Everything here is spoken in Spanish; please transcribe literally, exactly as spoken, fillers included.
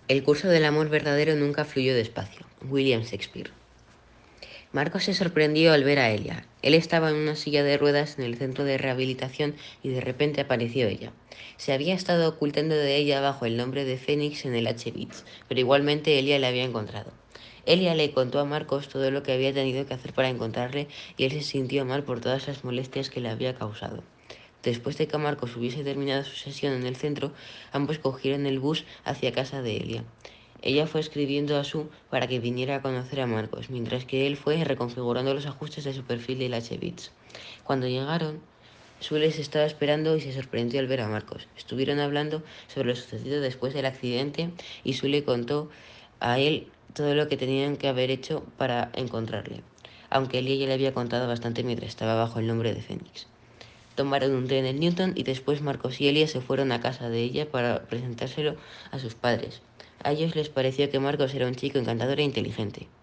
El curso del amor verdadero nunca fluyó despacio. William Shakespeare. Marcos se sorprendió al ver a Elia. Él estaba en una silla de ruedas en el centro de rehabilitación y de repente apareció ella. Se había estado ocultando de ella bajo el nombre de Fénix en el H-Beats, pero igualmente Elia la había encontrado. Elia le contó a Marcos todo lo que había tenido que hacer para encontrarle y él se sintió mal por todas las molestias que le había causado. Después de que Marcos hubiese terminado su sesión en el centro, ambos cogieron el bus hacia casa de Elia. Ella fue escribiendo a Sue para que viniera a conocer a Marcos, mientras que él fue reconfigurando los ajustes de su perfil del H-Bits. Cuando llegaron, Sue les estaba esperando y se sorprendió al ver a Marcos. Estuvieron hablando sobre lo sucedido después del accidente y Sue le contó a él todo lo que tenían que haber hecho para encontrarle, aunque Elia ya le había contado bastante mientras estaba bajo el nombre de Fénix. Tomaron un tren en Newton y después Marcos y Elia se fueron a casa de ella para presentárselo a sus padres. A ellos les pareció que Marcos era un chico encantador e inteligente.